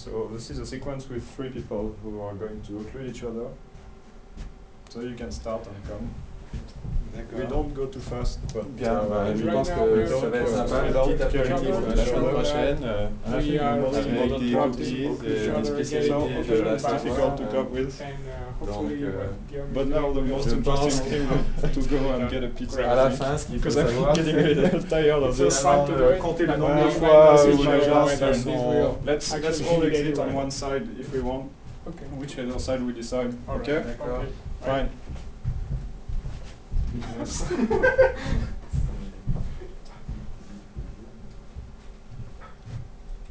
So this is a sequence with 3 people who are going to occlude each other. So you can start and come. We don't go too fast, but Bien, je pense que ça va être sympa, une petite apéritif la semaine prochaine, avec des cookies et des spécialités de la difficult to cope with. Donc, but now the most interesting thing to go and get a pizza. À la fin, ce qu'il faut savoir, c'est compter le nombre de fois où où les gens se sont... Let's all exit on one side if we want. Okay. Whichever side we decide. Okay? D'accord. Fine.